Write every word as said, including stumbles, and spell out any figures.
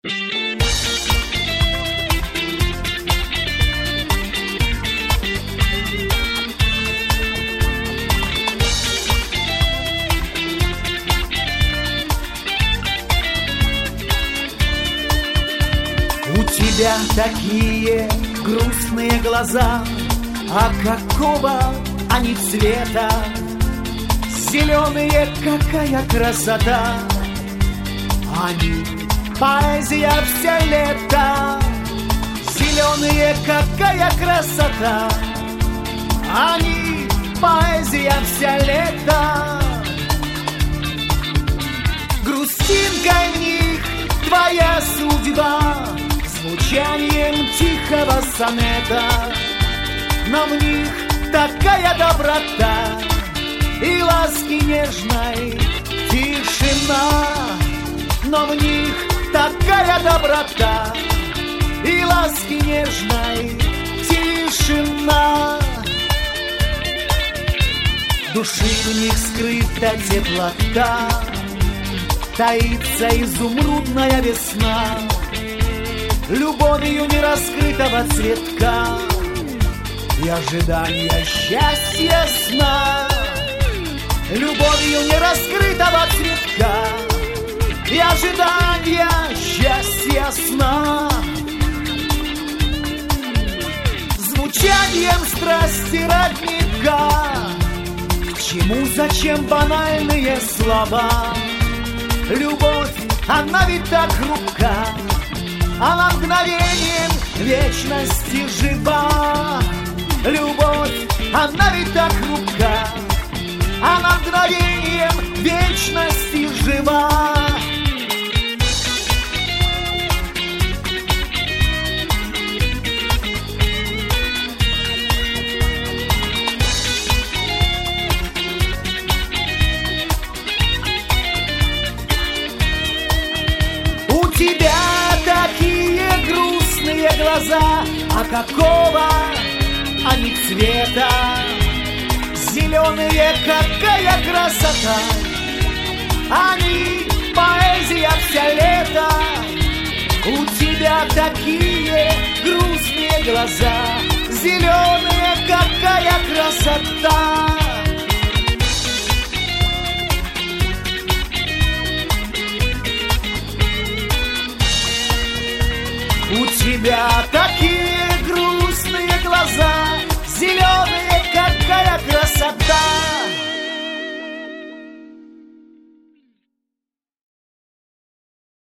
У тебя такие грустные глаза, а какого они цвета? Зеленые, какая красота! Они поэзия все лето. Зеленые, какая красота! Они поэзия все лето. Грустинкой в них твоя судьба, звучанием тихого сонета. Но в них такая доброта и ласки нежной тишина. Но в них такая доброта и ласки нежной тишина. Души в них скрыта теплота, таится изумрудная весна, любовью нераскрытого цветка и ожидания счастья сна. Любовью нераскрытого цветка и ожидания счастья сна. Звучанием страсти родника. К чему, зачем банальные слова? Любовь, она ведь так хрупка, она мгновением вечности жива. Любовь, она ведь так хрупка, она мгновением вечности жива. У тебя такие грустные глаза, а какого они цвета? Зеленые, какая красота! Они поэзия все лето. У тебя такие грустные глаза, зеленые, какая красота! У тебя такие